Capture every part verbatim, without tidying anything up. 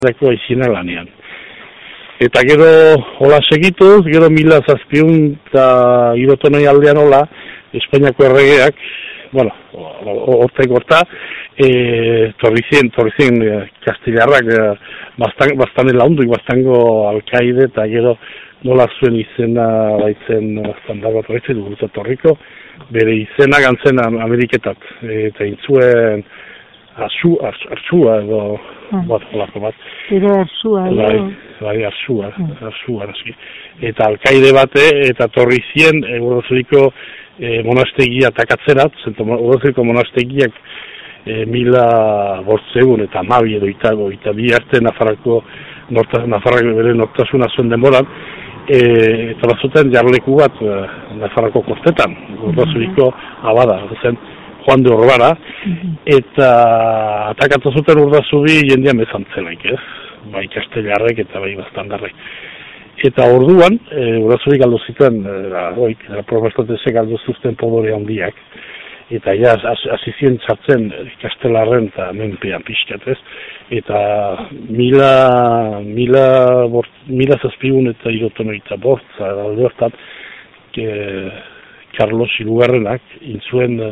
dako izina lanean. Eta gero hola segituz, gero mila zazpiun eta irotonoi aldean hola, Espainiako erregeak, bueno, hortek gorta, e, torrizien, torrizien kastilarrak bastan, bastane launduik, bastango alkaide, eta gero nola zuen izena baitzen standar bat horretzen dugu torriko, bere izena gantzen Ameriketat, eta intzuen Arzu, arzua edo hmm. bat olako bat. Ere arzua, edo? Bai, bai, arzua, hmm. arzua, naski. Eta alkaide bate, eta torrizien, e, Urdazuriko e, monastegia takatzerat, zento Urdazuriko monastegiak e, mila bortzegun eta mabi edo itago, eta bi arte Nafarrako, norta, Nafarrako bere nortasuna zuen denboran, e, eta bazuten jarleku bat e, Nafarrako kostetan, Urdazuriko abada, zen, Juan de Orbara, mm-hmm. eta atakatu zuten Urdazubi jendean bezantzelaik, ez? Bai kastellarrek eta bai bastandarrek. Eta orduan, e, Urdazubi galdu zituen, oik, protestantek galdu zuten podore handiak, eta ja, hasi ziren sartzen kastellarren eta menpean pixkat, ez? Eta mila, mila, bort, mila zazpigun eta irotonoita bortza, alde hortan, Carlos hirugarrenak intzuen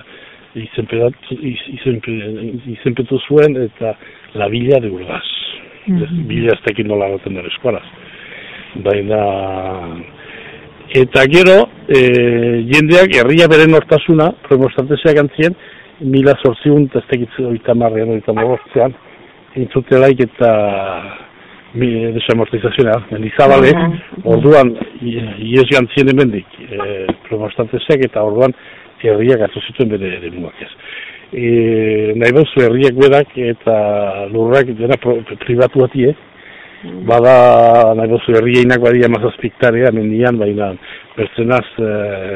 izenpetu zuen eta la Villa de Urgaz. Mm-hmm. Bila ez tekin nola gaten dara eskuaraz. Baina... Eta gero, e, jendeak herria beren hortasuna, promostanteseak antzien, mila zortziun eta ez tekitzu oita marrean, oita morrotzean, intzutelaik eta desamortizazioa, mendizabale, uh-huh. orduan, ies gantzien emendik, e, promostanteseak eta orduan, herriak hartu zituen bere ere muak ez. E, nahi bauzu herriak berak eta lurrak dena pribatu batie, mm. bada nahi bauzu herriainak badia mazazpiktarea mendian, baina bertzenaz e,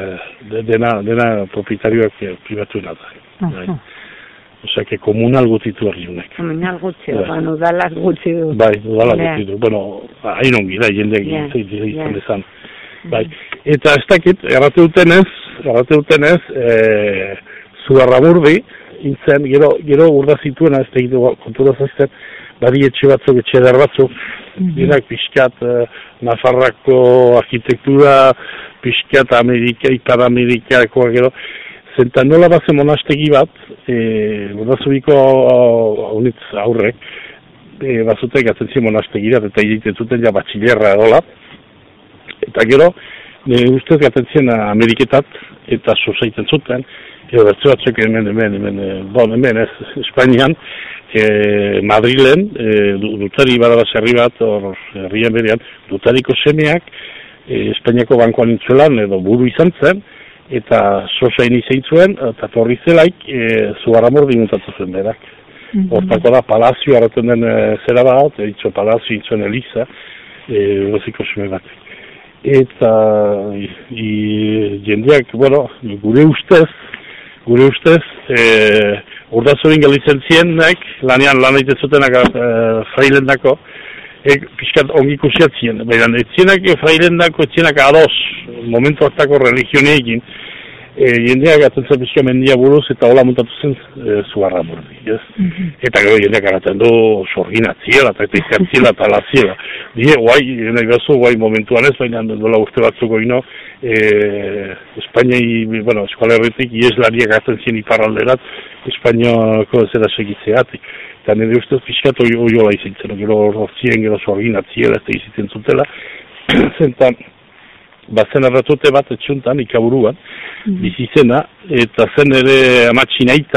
dena, dena propietarioak pribatuen da. Uh-huh. Osea, que komunal gutitu herriunek. Komunal gutxi, bai. Ban udalak gutxi du. Bai, udalak yeah. gutxi du. Bueno, hain ongi da, jendeak yeah. izan yeah. dezan. Bai. Eta ez dakit, errate dutenez, errate dutenez, e, Zugarramurdi, intzen, gero, gero urda zituena, ez tegitu kontura zazten, bari etxe batzuk, etxe eder batzuk, mm-hmm. dinak pixkat, e, Nafarrako arkitektura, pixkat Amerika, Ipar Amerikako, gero, zentan nola bazen monastegi bat, e, urda zubiko haunitz aurrek, e, bazutek atentzio monastegirat, eta egiten zuten ja batxilerra edola, eta gero, e, ustez gaten Ameriketat, eta sozaiten zuten, edo bertze batzuk hemen, hemen, hemen, bon, hemen ez, Espainian, e, Madrilen, e, dutari badabaz herri bat, hor, herrian berean, dutariko semeak, e, Espainiako bankoan intzuelan, edo buru izan zen, eta sozain izan zuen, eta torri zelaik, e, Zugarramurdi muntatu zuen berak. Mm-hmm. Hortako da, palazio, harraten den e, zera bat, editzo palazio, intzuen Eliza, e, Urraziko seme batek. Eta i, i, jendeak, bueno, gure ustez, gure ustez, e, Urdazurin galitzen zienek, lanean lan egiten zutenak e, frailendako, e, pixkat ongi kusiatzien, baina etzienak frailendako, etzienak ados, momentu hartako religioneekin, e, jendeak atentzen pixka mendia buruz, eta hola montatu zen e, Zugarramurdi, yes? Mm-hmm. Eta gero jendeak araten du sorginatziela, eta izkartziela, eta laziela. Die, guai, nahi bezu, guai momentuan ez, baina dola urte batzuko ino, e, Espainiai, bueno, Euskal Herritik, ieslariak hartzen zien iparralderat, Espainiako zera segitzeatik. Eta nire ustez pixkat oiola izintzen, gero hortzien, gero sorginatziela, ez da izitzen zutela, zentan, bazen erratute bat etxuntan, ikaburuan, mm-hmm. bizizena, eta zen ere amatxinaita,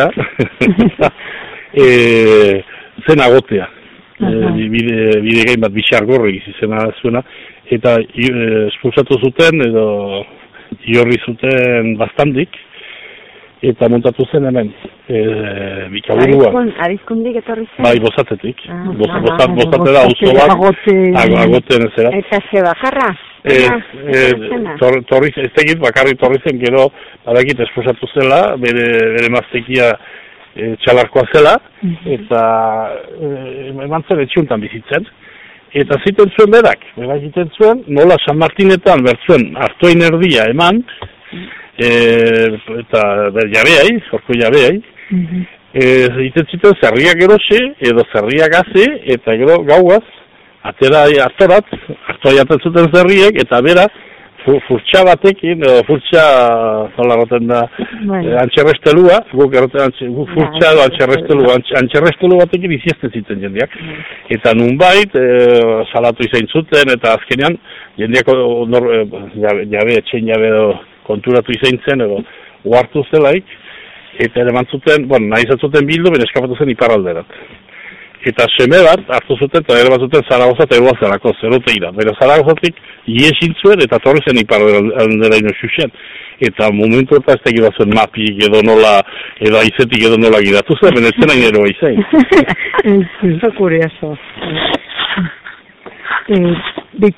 e, zen agotea. Uh-huh. E, bide, bide gain bat bixargorri izizena zuena, eta e, espulsatu zuten, edo iorri zuten bastandik, eta montatu zen hemen, e, bikaburuan. Arizkundik etorri zen? Bai, bozatetik. Ah, bozatera auzo bat, agoten ezera. Eta ze bajarra? E, e, tor, torri, ez tegit, bakarri torri zen, gero, badakit esposatu zela, bere, bere maztekia e, txalarkoa zela, mm-hmm. eta e, eman zen etxuntan bizitzen. Eta ziten zuen berak, berak ziten zuen, nola San Martinetan bertzuen hartoin erdia eman, mm-hmm. e, eta ber, jabeai, zorko jabeai, mm-hmm. iten ziten zerriak erosi, edo zerriak hazi, eta gero gauaz, atera hartorat, hartoa jaten zuten zerriek, eta bera, furtsa batekin, edo furtsa, zola roten da, bueno. antxerrestelua, guk erroten, guk furtsa edo antxerrestelua, antxerrestelu batekin iziesten ziten jendeak. Mm. Eta nunbait, e, salatu izain zuten, eta azkenean, jendeak nor, e, jabe, jabe, etxein jabe edo konturatu izain zen, edo uartu zelaik, eta ere mantzuten, bueno, nahi zatzuten bildu, ben eskapatu zen iparralderat. Eta seme bat, hartu zuten, eta ere bat zuten Zaragoza eta Eruazarako, zerote ira. Bera Zaragozatik, iesin zuen, eta torri zen iparraldera ino xuxen. Eta momentu eta ez tegira zuen mapik, edo nola, edo aizetik edo nola giratu zen, ben ez zen hain eroa izain. Eso curioso.